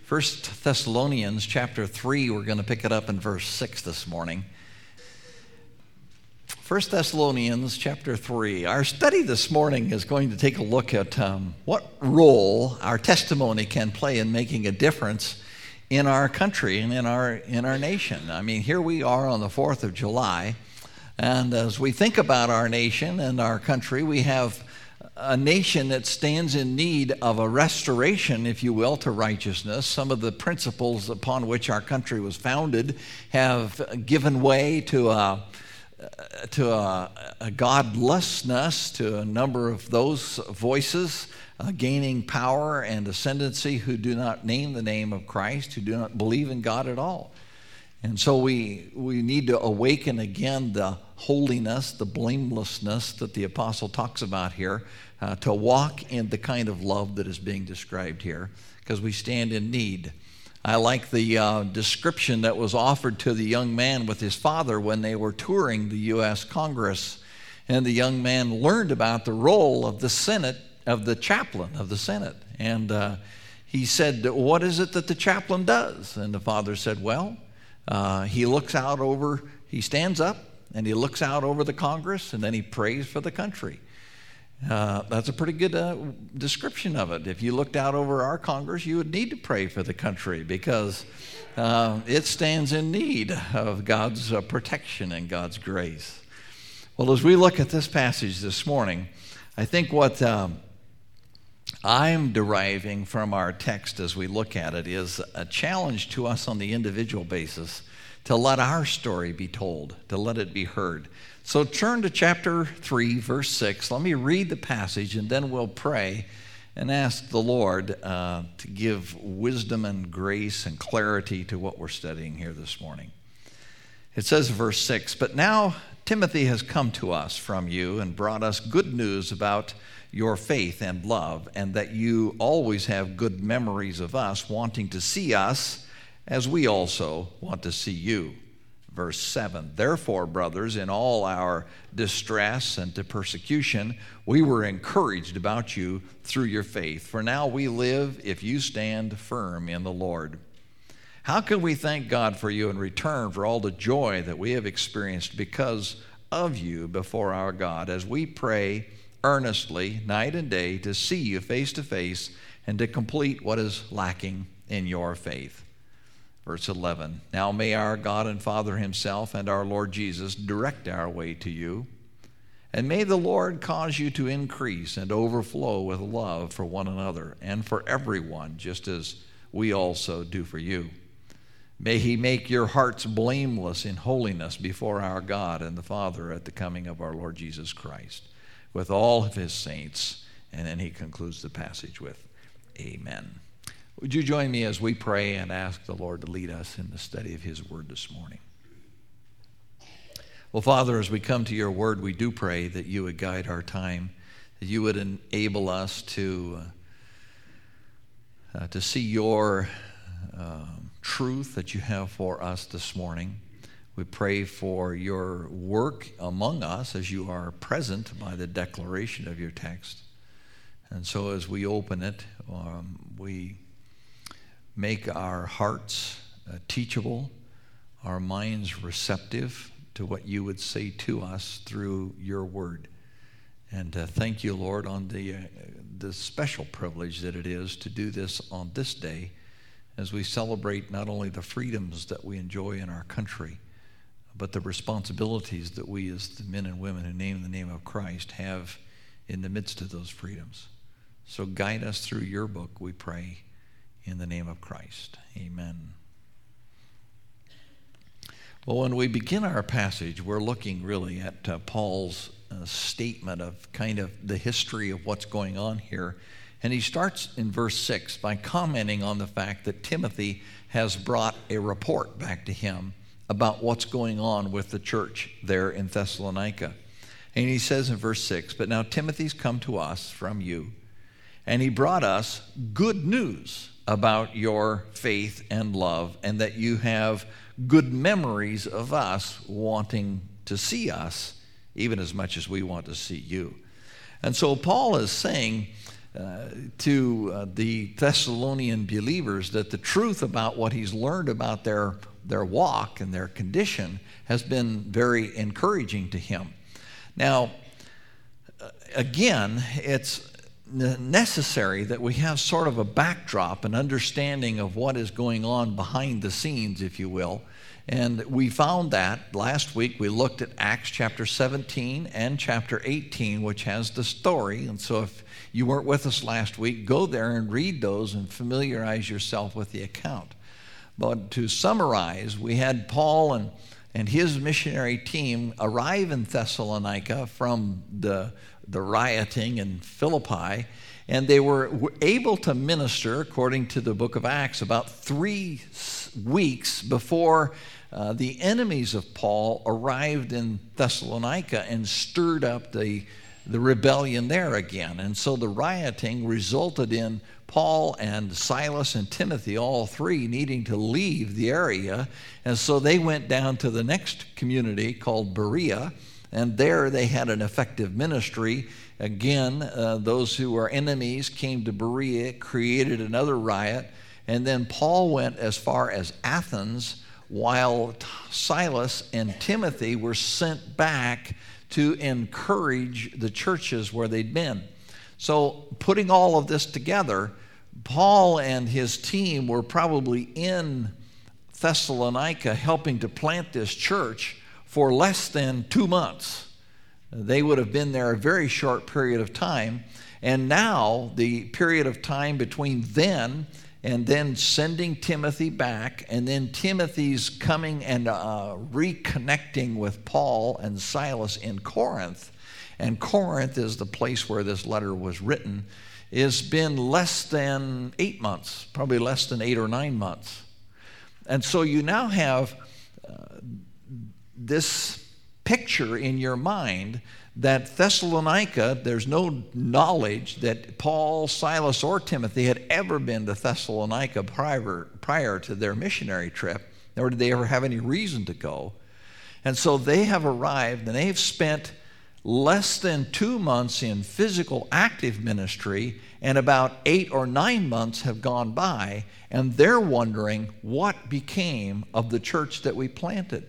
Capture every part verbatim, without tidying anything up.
First Thessalonians chapter three, we're going to pick it up in verse six this morning. First Thessalonians chapter three. Our study this morning is going to take a look at um, what role our testimony can play in making a difference in our country and in our in our nation. I mean, here we are on the fourth of July, and as we think about our nation and our country, we have a nation that stands in need of a restoration, if you will, to righteousness. Some of the principles upon which our country was founded have given way to a, to a, a godlessness, to a number of those voices uh, gaining power and ascendancy who do not name the name of Christ, who do not believe in God at all. And so we we need to awaken again the holiness, the blamelessness that the apostle talks about here, uh, to walk in the kind of love that is being described here, because we stand in need. I like the uh, description that was offered to the young man with his father when they were touring the U S Congress, and the young man learned about the role of the Senate, of the chaplain of the Senate, and uh, he said, "What is it that the chaplain does?" And the father said, "Well, Uh, he looks out over, he stands up and he looks out over the Congress, and then he prays for the country." Uh, that's a pretty good uh, description of it. If you looked out over our Congress, you would need to pray for the country, because uh, it stands in need of God's uh, protection and God's grace. Well, as we look at this passage this morning, I think what um, I'm deriving from our text as we look at it is a challenge to us on the individual basis to let our story be told, to let it be heard. So turn to chapter three, verse six. Let me read the passage, and then we'll pray and ask the Lord uh, to give wisdom and grace and clarity to what we're studying here this morning. It says in verse six, "But now Timothy has come to us from you and brought us good news about your faith and love, and that you always have good memories of us, wanting to see us as we also want to see you." Verse seven, "Therefore, brothers, in all our distress and to persecution, we were encouraged about you through your faith. For now we live if you stand firm in the Lord. How can we thank God for you in return for all the joy that we have experienced because of you before our God, as we pray earnestly night and day to see you face to face and to complete what is lacking in your faith?" Verse eleven, "Now may our God and Father himself and our Lord Jesus direct our way to you, and may the Lord cause you to increase and overflow with love for one another and for everyone, just as we also do for you. May he make your hearts blameless in holiness before our God and the Father at the coming of our Lord Jesus Christ, with all of his saints." And then he concludes the passage with, "Amen." Would you join me as we pray and ask the Lord to lead us in the study of his word this morning? Well, Father, as we come to your word, we do pray that you would guide our time, that you would enable us to, uh, to see your uh, truth that you have for us this morning. We pray for your work among us as you are present by the declaration of your text. And so as we open it, um, we make our hearts uh, teachable, our minds receptive to what you would say to us through your word. And uh, thank you, Lord, on the, uh, the special privilege that it is to do this on this day, as we celebrate not only the freedoms that we enjoy in our country, but the responsibilities that we as the men and women who name the name of Christ have in the midst of those freedoms. So guide us through your book, we pray, in the name of Christ. Amen. Well, when we begin our passage, we're looking really at uh, Paul's uh, statement of kind of the history of what's going on here. And he starts in verse six by commenting on the fact that Timothy has brought a report back to him about what's going on with the church there in Thessalonica. And he says in verse six, "But now Timothy's come to us from you, and he brought us good news about your faith and love, and that you have good memories of us, wanting to see us even as much as we want to see you." And so Paul is saying uh, to uh, the Thessalonian believers that the truth about what he's learned about their, their walk and their condition has been very encouraging to him. Now, again, it's necessary that we have sort of a backdrop, an understanding of what is going on behind the scenes, if you will. And we found that last week. We looked at Acts chapter seventeen and chapter eighteen, which has the story. And so if you weren't with us last week, go there and read those and familiarize yourself with the account. But to summarize, we had Paul and, and his missionary team arrive in Thessalonica from the, the rioting in Philippi, and they were able to minister, according to the book of Acts, about three weeks before uh, the enemies of Paul arrived in Thessalonica and stirred up the, the rebellion there again. And so the rioting resulted in Paul and Silas and Timothy, all three, needing to leave the area. And so they went down to the next community called Berea, and there they had an effective ministry. Again, uh, those who were enemies came to Berea, created another riot, and then Paul went as far as Athens, while Silas and Timothy were sent back to encourage the churches where they'd been. So putting all of this together, Paul and his team were probably in Thessalonica helping to plant this church for less than two months. They would have been there a very short period of time. And now the period of time between then and then sending Timothy back, and then Timothy's coming and uh, reconnecting with Paul and Silas in Corinth, and Corinth is the place where this letter was written, has been less than eight months, probably less than eight or nine months. And so you now have uh, this picture in your mind that Thessalonica, there's no knowledge that Paul, Silas, or Timothy had ever been to Thessalonica prior, prior to their missionary trip, nor did they ever have any reason to go. And so they have arrived, and they've spent less than two months in physical active ministry, and about eight or nine months have gone by, and they're wondering what became of the church that we planted.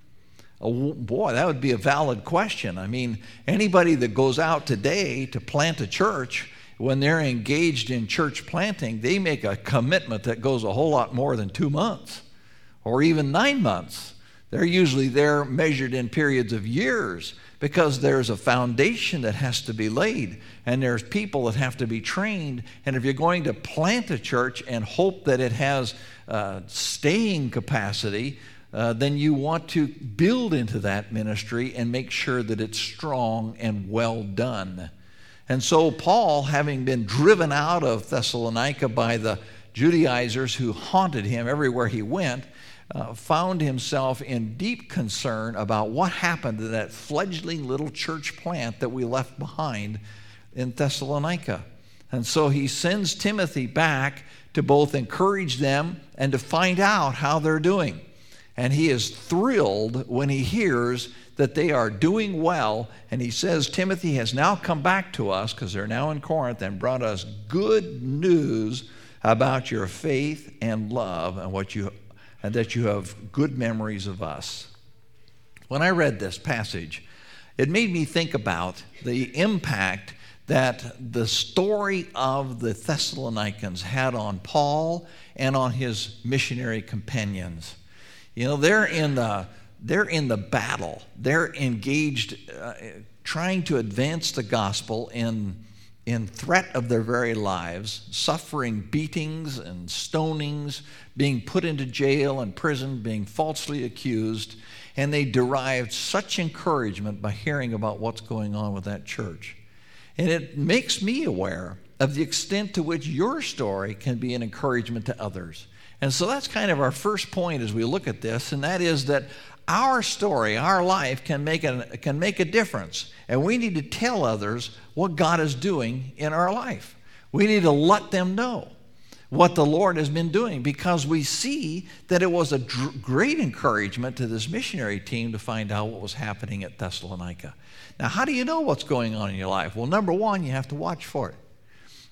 Oh, boy, that would be a valid question. I mean, anybody that goes out today to plant a church, when they're engaged in church planting, they make a commitment that goes a whole lot more than two months or even nine months. They're usually there measured in periods of years, because there's a foundation that has to be laid, and there's people that have to be trained. And if you're going to plant a church and hope that it has uh, staying capacity, uh, then you want to build into that ministry and make sure that it's strong and well done. And so Paul, having been driven out of Thessalonica by the Judaizers who haunted him everywhere he went, Uh, found himself in deep concern about what happened to that fledgling little church plant that we left behind in Thessalonica. And so he sends Timothy back to both encourage them and to find out how they're doing. And he is thrilled when he hears that they are doing well. And he says, Timothy has now come back to us, because they're now in Corinth, and brought us good news about your faith and love, and what you and that you have good memories of us. When I read this passage, it made me think about the impact that the story of the Thessalonians had on Paul and on his missionary companions. You know, they're in the, they're in the battle. They're engaged uh, trying to advance the gospel in in threat of their very lives, suffering beatings and stonings, being put into jail and prison, being falsely accused, and they derived such encouragement by hearing about what's going on with that church. And it makes me aware of the extent to which your story can be an encouragement to others. And so that's kind of our first point as we look at this, and that is that our story, our life can make a, can make a difference. And we need to tell others what God is doing in our life. We need to let them know what the Lord has been doing, because we see that it was a dr- great encouragement to this missionary team to find out what was happening at Thessalonica. Now, how do you know what's going on in your life? Well, number one, you have to watch for it.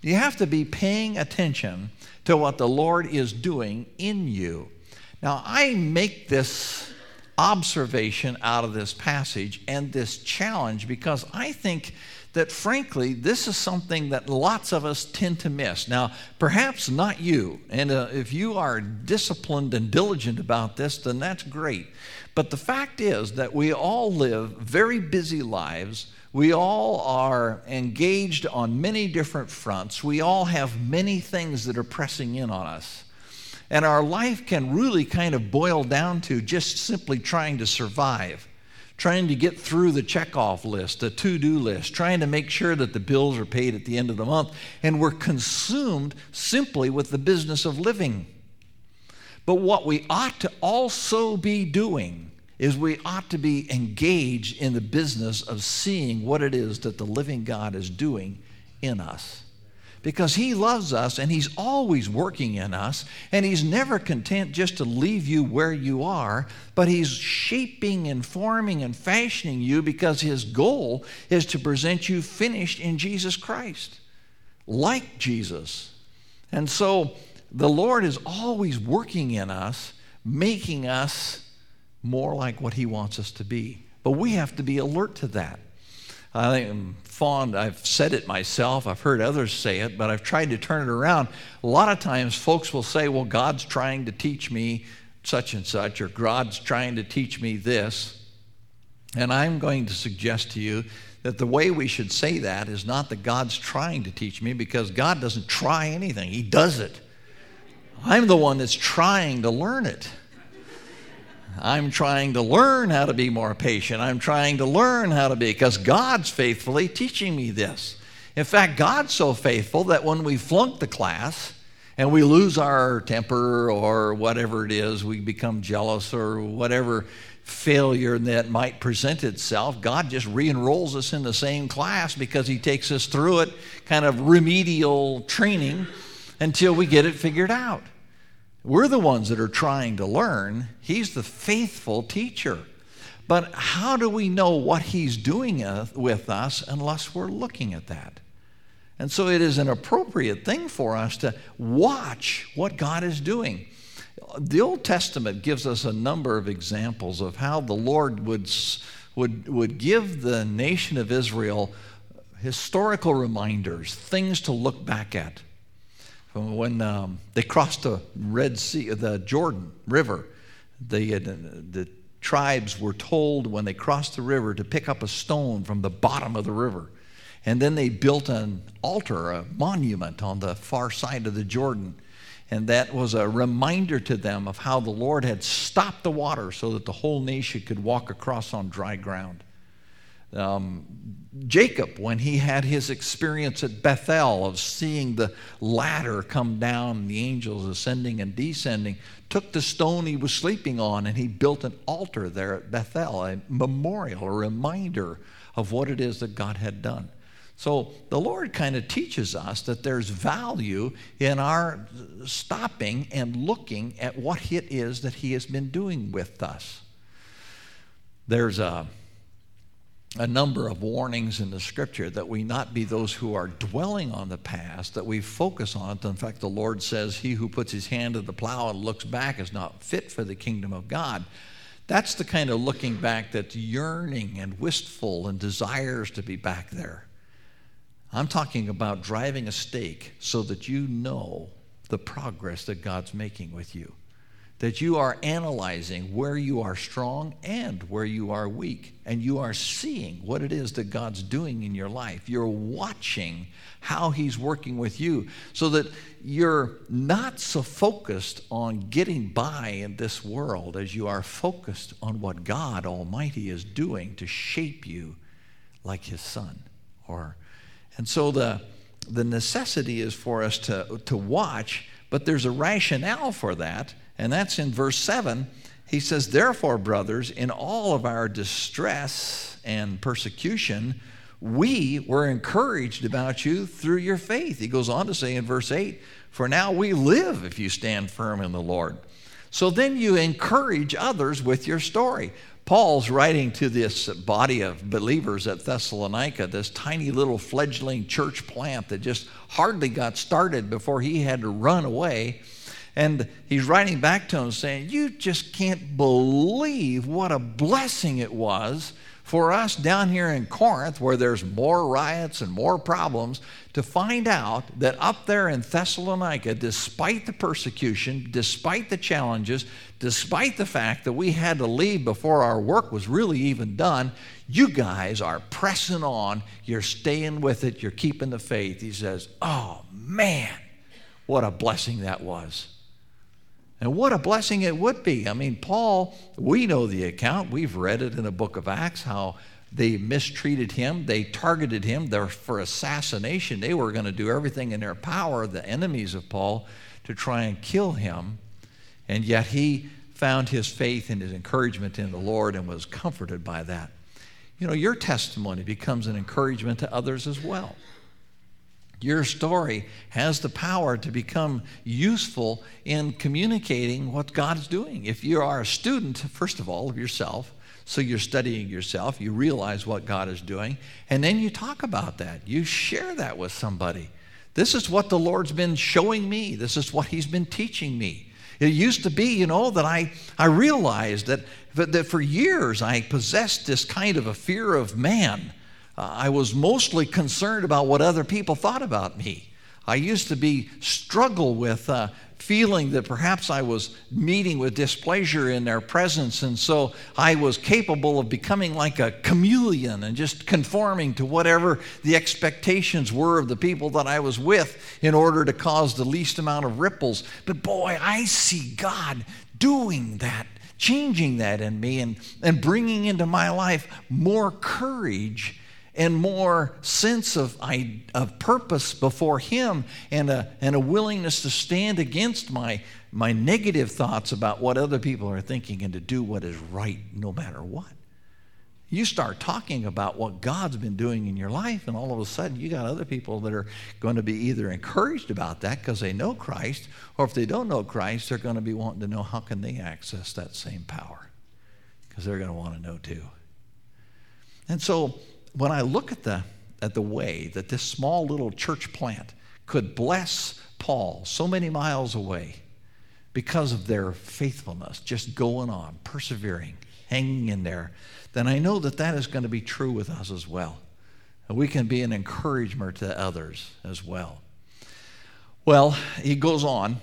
You have to be paying attention to what the Lord is doing in you. Now, I make this observation out of this passage and this challenge because I think that, frankly, this is something that lots of us tend to miss. Now, perhaps not you, and uh, if you are disciplined and diligent about this, then that's great. But the fact is that we all live very busy lives. We all are engaged on many different fronts. We all have many things that are pressing in on us. And our life can really kind of boil down to just simply trying to survive, trying to get through the checkoff list, the to-do list, trying to make sure that the bills are paid at the end of the month. And we're consumed simply with the business of living. But what we ought to also be doing is we ought to be engaged in the business of seeing what it is that the living God is doing in us. Because he loves us, and he's always working in us, and he's never content just to leave you where you are, but he's shaping and forming and fashioning you because his goal is to present you finished in Jesus Christ, like Jesus. And so the Lord is always working in us, making us more like what he wants us to be. But we have to be alert to that. I am fond, I've said it myself, I've heard others say it, but I've tried to turn it around. A lot of times folks will say, well, God's trying to teach me such and such, or God's trying to teach me this. And I'm going to suggest to you that the way we should say that is not that God's trying to teach me, because God doesn't try anything, he does it. I'm the one that's trying to learn it. I'm trying to learn how to be more patient. I'm trying to learn how to be, because God's faithfully teaching me this. In fact, God's so faithful that when we flunk the class and we lose our temper or whatever it is, we become jealous or whatever failure that might present itself, God just re-enrolls us in the same class because he takes us through it, kind of remedial training, until we get it figured out. We're the ones that are trying to learn. He's the faithful teacher. But how do we know what he's doing with us unless we're looking at that? And so it is an appropriate thing for us to watch what God is doing. The Old Testament gives us a number of examples of how the Lord would, would, would give the nation of Israel historical reminders, things to look back at. When um, they crossed the Red Sea, the Jordan River, the, uh, the tribes were told when they crossed the river to pick up a stone from the bottom of the river. And then they built an altar, a monument on the far side of the Jordan. And that was a reminder to them of how the Lord had stopped the water so that the whole nation could walk across on dry ground. Um, Jacob, when he had his experience at Bethel of seeing the ladder come down, the angels ascending and descending, took the stone he was sleeping on and he built an altar there at Bethel, a memorial, a reminder of what it is that God had done. So the Lord kind of teaches us that there's value in our stopping and looking at what it is that he has been doing with us. There's a a number of warnings in the scripture that we not be those who are dwelling on the past, that we focus on it. In fact, the Lord says, he who puts his hand to the plow and looks back is not fit for the kingdom of God. That's the kind of looking back that's yearning and wistful and desires to be back there. I'm talking about driving a stake so that you know the progress that God's making with you, that you are analyzing where you are strong and where you are weak, and you are seeing what it is that God's doing in your life. You're watching how he's working with you so that you're not so focused on getting by in this world as you are focused on what God Almighty is doing to shape you like his son. Or, and so the, the necessity is for us to, to watch, but there's a rationale for that. And that's in verse seven. He says, therefore, brothers, in all of our distress and persecution, we were encouraged about you through your faith. He goes on to say in verse eight, for now we live if you stand firm in the Lord. So then you encourage others with your story. Paul's writing to this body of believers at Thessalonica, this tiny little fledgling church plant that just hardly got started before he had to run away. And he's writing back to them saying, you just can't believe what a blessing it was for us down here in Corinth, where there's more riots and more problems, to find out that up there in Thessalonica, despite the persecution, despite the challenges, despite the fact that we had to leave before our work was really even done, you guys are pressing on, you're staying with it, you're keeping the faith. He says, oh man, what a blessing that was. And what a blessing it would be. I mean, Paul, we know the account. We've read it in the book of Acts, how they mistreated him. They targeted him there for assassination. They were going to do everything in their power, the enemies of Paul, to try and kill him. And yet he found his faith and his encouragement in the Lord and was comforted by that. You know, your testimony becomes an encouragement to others as well. Your story has the power to become useful in communicating what God's doing. If you are a student, first of all, of yourself, so you're studying yourself, you realize what God is doing, and then you talk about that. You share that with somebody. This is what the Lord's been showing me. This is what He's been teaching me. It used to be, you know, that I, I realized that, that for years I possessed this kind of a fear of man. Uh, I was mostly concerned about what other people thought about me. I used to be struggle with uh, feeling that perhaps I was meeting with displeasure in their presence, and so I was capable of becoming like a chameleon and just conforming to whatever the expectations were of the people that I was with in order to cause the least amount of ripples. But boy, I see God doing that, changing that in me, and, and bringing into my life more courage and more sense of, of purpose before Him, and a, and a willingness to stand against my, my negative thoughts about what other people are thinking and to do what is right no matter what. You start talking about what God's been doing in your life, and all of a sudden you got other people that are going to be either encouraged about that because they know Christ, or if they don't know Christ, they're going to be wanting to know how can they access that same power, because they're going to want to know too. And so when I look at the, at the way that this small little church plant could bless Paul so many miles away because of their faithfulness, just going on, persevering, hanging in there, then I know that that is going to be true with us as well. And we can be an encouragement to others as well. Well, he goes on,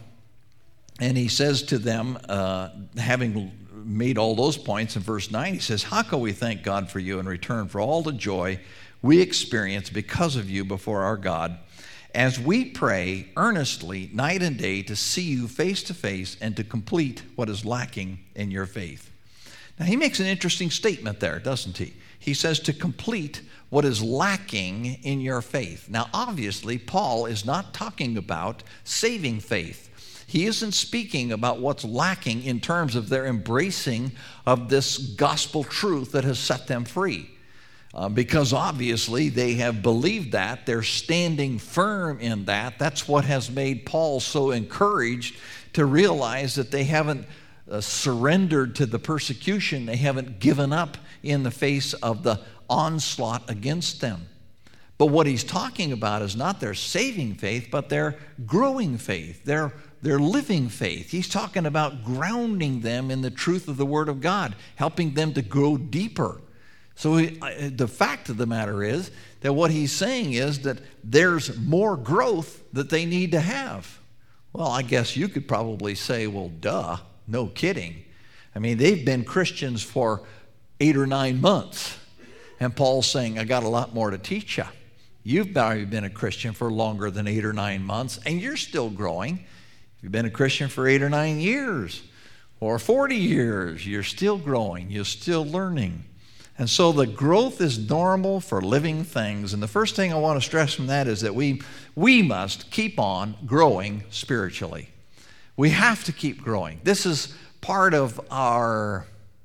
and he says to them, uh, having made all those points in verse nine, he says, how can we thank God for you in return for all the joy we experience because of you before our God, as we pray earnestly night and day to see you face to face and to complete what is lacking in your faith. Now, he makes an interesting statement there, doesn't he? He says to complete what is lacking in your faith. Now, obviously, Paul is not talking about saving faith. He isn't speaking about what's lacking in terms of their embracing of this gospel truth that has set them free. Uh, because obviously they have believed that. They're standing firm in that. That's what has made Paul so encouraged to realize that they haven't uh, surrendered to the persecution. They haven't given up in the face of the onslaught against them. But what he's talking about is not their saving faith, but their growing faith, their Their living faith. He's talking about grounding them in the truth of the Word of God, helping them to grow deeper. So he, the fact of the matter is that what he's saying is that there's more growth that they need to have. Well, I guess you could probably say, well, duh, no kidding. I mean, they've been Christians for eight or nine months. And Paul's saying, I got a lot more to teach you. You've probably been a Christian for longer than eight or nine months, and you're still growing. You've been a Christian for eight or nine years or forty years, you're still growing, you're still learning. And so the growth is normal for living things. And the first thing I want to stress from that is that we, we must keep on growing spiritually. We have to keep growing. This is part of our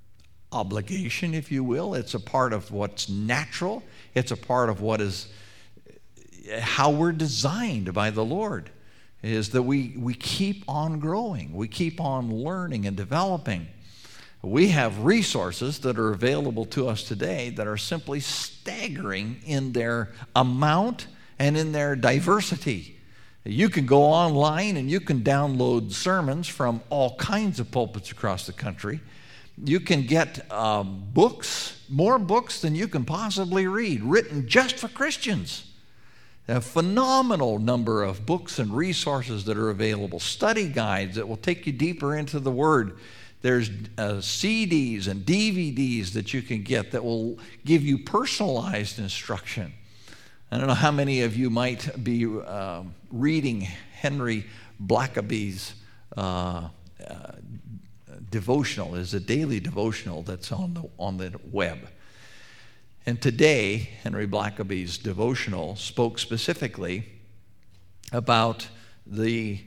obligation, if you will. It's a part of what's natural. It's a part of what is how we're designed by the Lord. is that we, we keep on growing. We keep on learning and developing. We have resources that are available to us today that are simply staggering in their amount and in their diversity. You can go online and you can download sermons from all kinds of pulpits across the country. You can get um, books, more books than you can possibly read, written just for Christians. A phenomenal number of books and resources that are available, study guides that will take you deeper into the Word. There's uh, C Ds and D V Ds that you can get that will give you personalized instruction. I don't know how many of you might be uh, reading Henry Blackaby's uh, uh, devotional. It's a daily devotional that's on the, on the web. And today, Henry Blackaby's devotional spoke specifically about the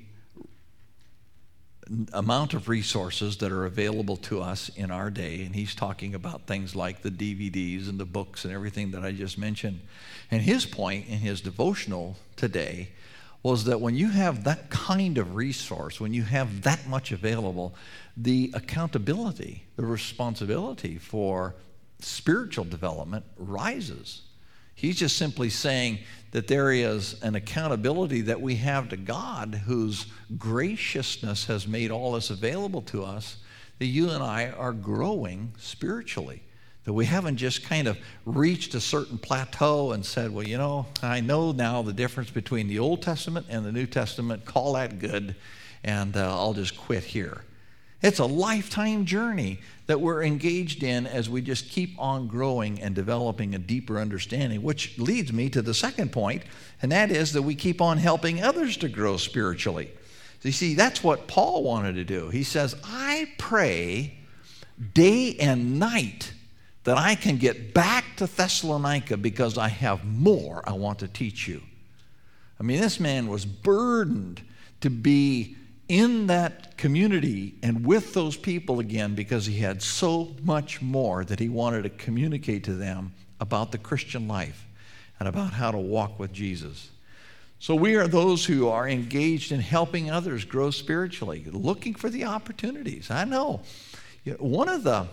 amount of resources that are available to us in our day, and he's talking about things like the D V Ds and the books and everything that I just mentioned. And his point in his devotional today was that when you have that kind of resource, when you have that much available, the accountability, the responsibility for spiritual development rises. He's just simply saying that there is an accountability that we have to God, whose graciousness has made all this available to us, that you and I are growing spiritually. That we haven't just kind of reached a certain plateau and said, well, you know, I know now the difference between the Old Testament and the New Testament, call that good, and uh, I'll just quit here. It's a lifetime journey that we're engaged in as we just keep on growing and developing a deeper understanding, which leads me to the second point, and that is that we keep on helping others to grow spiritually. So you see, that's what Paul wanted to do. He says, I pray day and night that I can get back to Thessalonica because I have more I want to teach you. I mean, this man was burdened to be in that community and with those people again because he had so much more that he wanted to communicate to them about the Christian life and about how to walk with Jesus. So we are those who are engaged in helping others grow spiritually, looking for the opportunities. I know, you know one of the,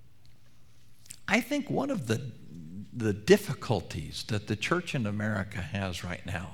I think one of the, the difficulties that the church in America has right now,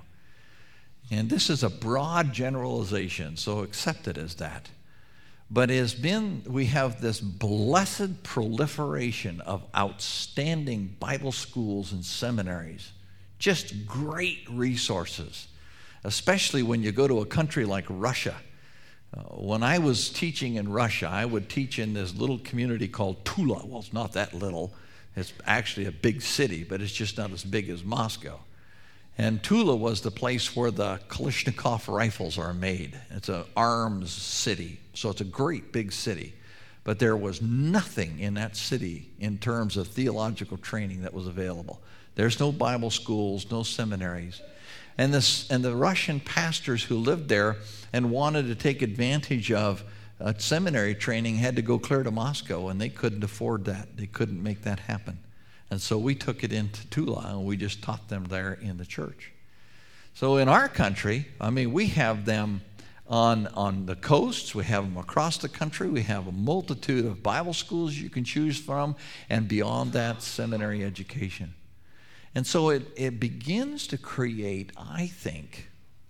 and this is a broad generalization, so accept it as that, but has been, we have this blessed proliferation of outstanding Bible schools and seminaries, just great resources, especially when you go to a country like Russia. Uh, when I was teaching in Russia, I would teach in this little community called Tula. Well, it's not that little. It's actually a big city, but it's just not as big as Moscow. And Tula was the place where the Kalashnikov rifles are made. It's an arms city, so it's a great big city. But there was nothing in that city in terms of theological training that was available. There's no Bible schools, no seminaries. And, this, and the Russian pastors who lived there and wanted to take advantage of uh, seminary training had to go clear to Moscow, and they couldn't afford that. They couldn't make that happen. And so we took it into Tula, and we just taught them there in the church. So in our country, I mean, we have them on, on the coasts. We have them across the country. We have a multitude of Bible schools you can choose from, and beyond that, seminary education. And so it, it begins to create, I think,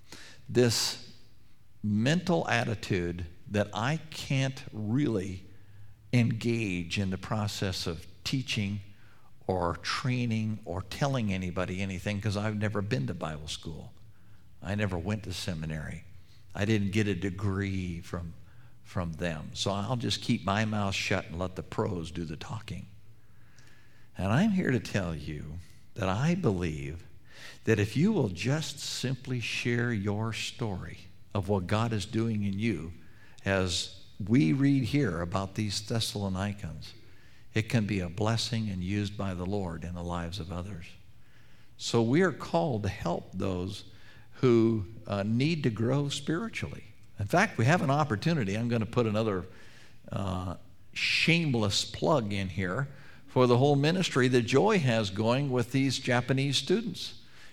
this mental attitude that I can't really engage in the process of teaching or training or telling anybody anything because I've never been to Bible school. I never went to seminary. I didn't get a degree from, from them. So I'll just keep my mouth shut and let the pros do the talking. And I'm here to tell you that I believe that if you will just simply share your story of what God is doing in you, as we read here about these Thessalonians, it can be a blessing and used by the Lord in the lives of others. So we are called to help those who uh, need to grow spiritually. In fact, we have an opportunity. I'm going to put another uh, shameless plug in here for the whole ministry that Joy has going with these Japanese students.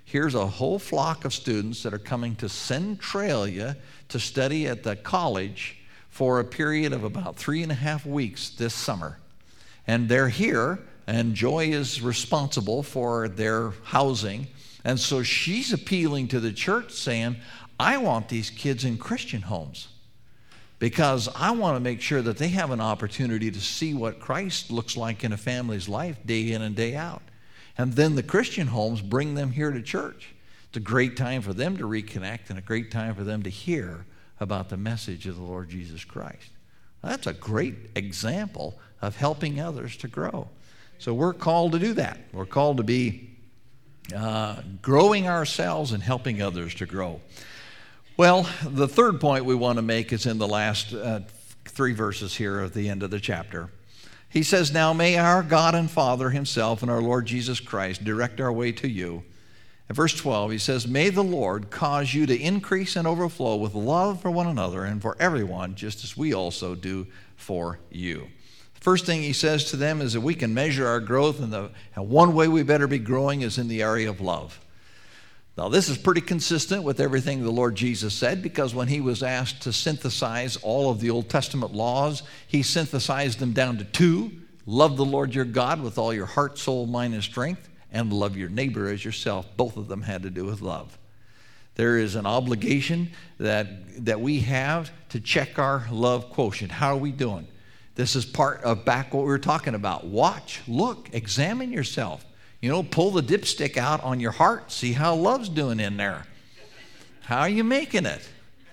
Here's a whole flock of students that are coming to Centralia to study at the college for a period of about three and a half weeks this summer. And they're here, and Joy is responsible for their housing. And so she's appealing to the church saying, I want these kids in Christian homes because I want to make sure that they have an opportunity to see what Christ looks like in a family's life day in and day out. And then the Christian homes bring them here to church. It's a great time for them to reconnect and a great time for them to hear about the message of the Lord Jesus Christ. That's a great example of helping others to grow. So we're called to do that. We're called to be uh, growing ourselves and helping others to grow. Well, the third point we want to make is in the last uh, three verses here at the end of the chapter. He says, now may our God and Father himself and our Lord Jesus Christ direct our way to you. In verse twelve, he says, may the Lord cause you to increase and overflow with love for one another and for everyone, just as we also do for you. The first thing he says to them is that we can measure our growth, and, the, and one way we better be growing is in the area of love. Now, this is pretty consistent with everything the Lord Jesus said, because when he was asked to synthesize all of the Old Testament laws, he synthesized them down to two. Love the Lord your God with all your heart, soul, mind, and strength, and love your neighbor as yourself. Both of them had to do with love. There is an obligation that, that we have to check our love quotient. How are we doing? This is part of back what we were talking about. Watch, look, examine yourself. You know, pull the dipstick out on your heart. See how love's doing in there. How are you making it?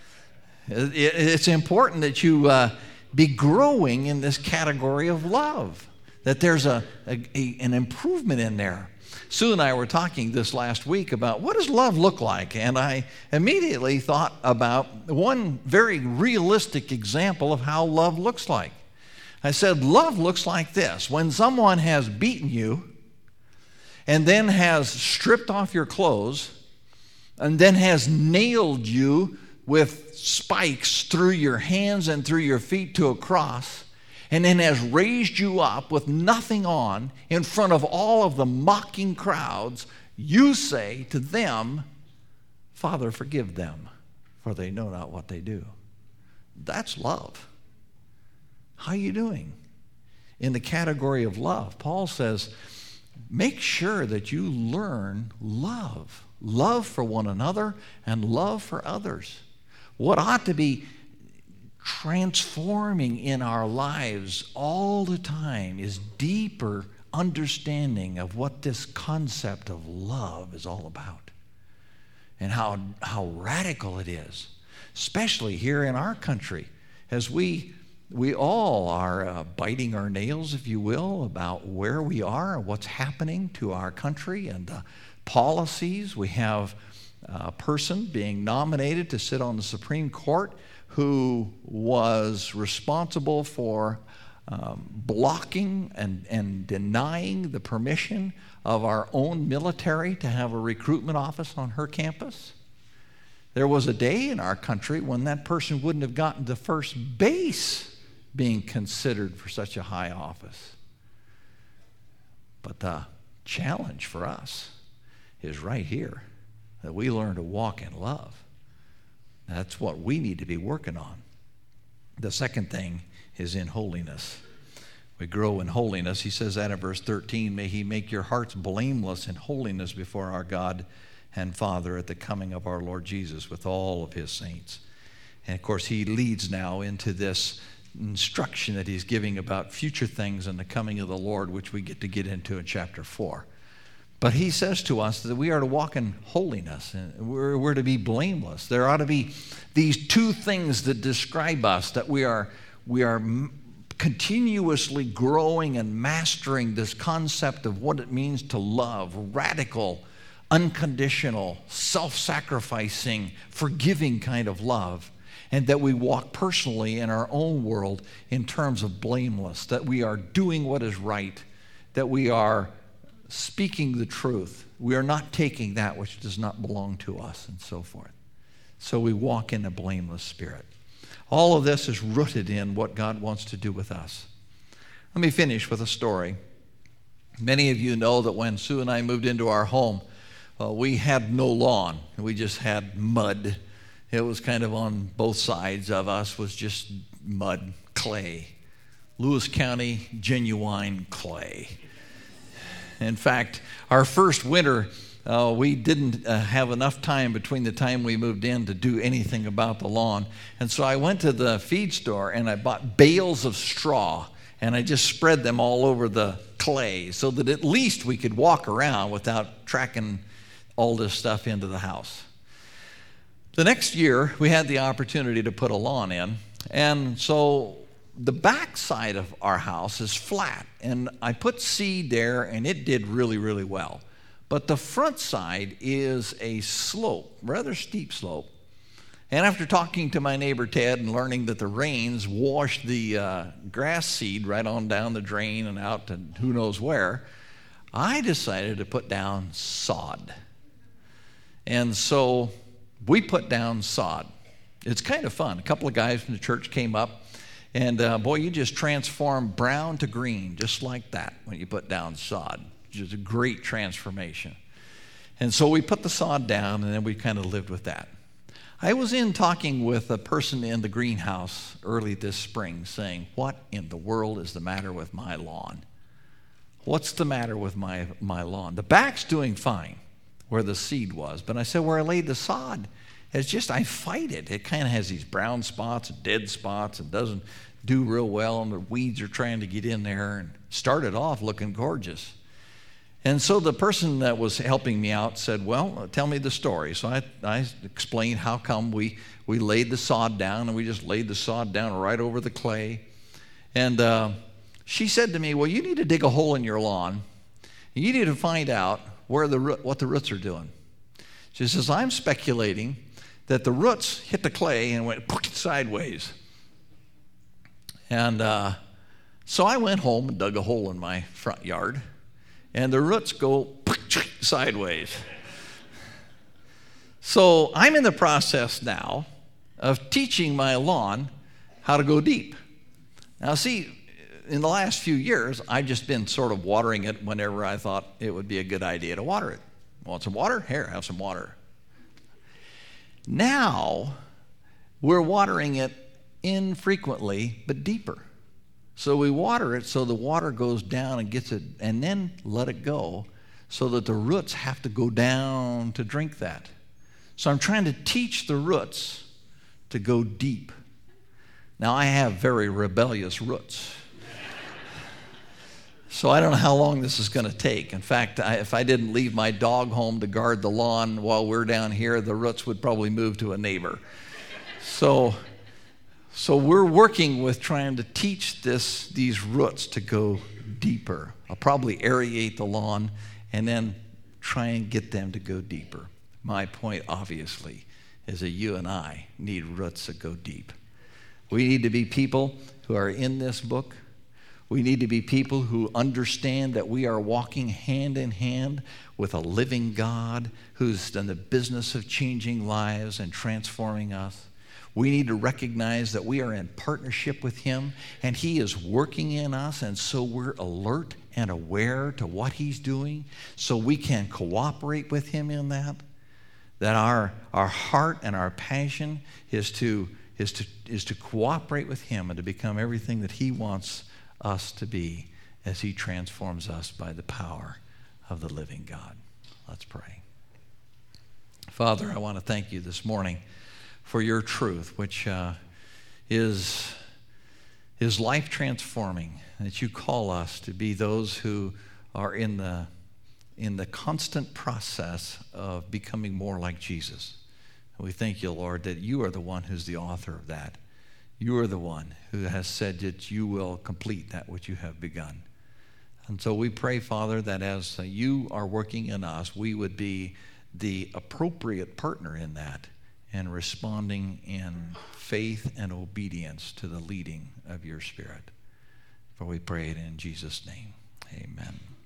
It's important that you uh, be growing in this category of love, that there's a, a, a an improvement in there. Sue and I were talking this last week about what does love look like, and I immediately thought about one very realistic example of how love looks like. I said, love looks like this. When someone has beaten you and then has stripped off your clothes and then has nailed you with spikes through your hands and through your feet to a cross, and then has raised you up with nothing on in front of all of the mocking crowds, you say to them, Father, forgive them, for they know not what they do. That's love. How are you doing in the category of love? Paul says, make sure that you learn love. Love for one another and love for others. What ought to be transforming in our lives all the time is deeper understanding of what this concept of love is all about and how, how radical it is, especially here in our country, as we we all are uh, biting our nails, if you will, about where we are and what's happening to our country and the policies. We have a person being nominated to sit on the Supreme Court who was responsible for um, blocking and, and denying the permission of our own military to have a recruitment office on her campus. There was a day in our country when that person wouldn't have gotten to first base being considered for such a high office. But the challenge for us is right here, that we learn to walk in love. That's what we need to be working on. The second thing is in holiness. We grow in holiness. He says that in verse thirteen, may he make your hearts blameless in holiness before our God and Father at the coming of our Lord Jesus with all of his saints. And of course, he leads now into this instruction that he's giving about future things and the coming of the Lord, which we get to get into in chapter four. But he says to us that we are to walk in holiness, and we're, we're to be blameless. There ought to be these two things that describe us, that we are, we are continuously growing and mastering this concept of what it means to love, radical, unconditional, self-sacrificing, forgiving kind of love. And that we walk personally in our own world in terms of blameless, that we are doing what is right, that we are speaking the truth. We are not taking that which does not belong to us, and so forth. So we walk in a blameless spirit. All of this is rooted in what God wants to do with us. Let me finish with a story. Many of you know that when Sue and I moved into our home, uh, we had no lawn. We just had mud. It was kind of on both sides of us was just mud, clay. Lewis County, genuine clay. In fact, our first winter, uh, we didn't uh, have enough time between the time we moved in to do anything about the lawn. And so I went to the feed store and I bought bales of straw, and I just spread them all over the clay so that at least we could walk around without tracking all this stuff into the house. The next year, we had the opportunity to put a lawn in, and so the back side of our house is flat, and I put seed there, and it did really, really well. But the front side is a slope, rather steep slope. And after talking to my neighbor Ted and learning that the rains washed the uh, grass seed right on down the drain and out to who knows where, I decided to put down sod. And so we put down sod. It's kind of fun. A couple of guys from the church came up, and uh, boy, you just transform brown to green just like that when you put down sod. Just a great transformation. And so we put the sod down, and then we kind of lived with that. I was in talking with a person in the greenhouse early this spring saying, what in the world is the matter with my lawn? What's the matter with my, my lawn? The back's doing fine where the seed was, but I said where I laid the sod, it's just I fight it. It kind of has these brown spots and dead spots and doesn't do real well, and the weeds are trying to get in there, and started off looking gorgeous. And so the person that was helping me out said, well, tell me the story. So I, I explained how come we, we laid the sod down, and we just laid the sod down right over the clay. And uh, she said to me, well, you need to dig a hole in your lawn. You need to find out where the what the roots are doing. She says, I'm speculating that the roots hit the clay and went sideways. And uh, so I went home and dug a hole in my front yard, and the roots go sideways. So I'm in the process now of teaching my lawn how to go deep. Now see, in the last few years, I've just been sort of watering it whenever I thought it would be a good idea to water it. Want some water? Here, have some water. Now, we're watering it infrequently, but deeper. So we water it so the water goes down and gets it, and then let it go so that the roots have to go down to drink that. So I'm trying to teach the roots to go deep. Now, I have very rebellious roots. So I don't know how long this is going to take. In fact, I, if I didn't leave my dog home to guard the lawn while we're down here, the roots would probably move to a neighbor. So, so we're working with trying to teach this, these roots to go deeper. I'll probably aerate the lawn and then try and get them to go deeper. My point, obviously, is that you and I need roots that go deep. We need to be people who are in this book. We need to be people who understand that we are walking hand in hand with a living God who's in the business of changing lives and transforming us. We need to recognize that we are in partnership with Him, and He is working in us, and so we're alert and aware to what He's doing so we can cooperate with Him in that. That our, our heart and our passion is to, is, to, is to cooperate with Him and to become everything that He wants us to be as He transforms us by the power of the living God. Let's pray. Father, I want to thank You this morning for Your truth, which uh, is, is life transforming, that You call us to be those who are in the, in the constant process of becoming more like Jesus. And we thank You, Lord, that You are the one who's the author of that. You are the one who has said that You will complete that which You have begun. And so we pray, Father, that as You are working in us, we would be the appropriate partner in that and responding in faith and obedience to the leading of Your Spirit. For we pray it in Jesus' name. Amen.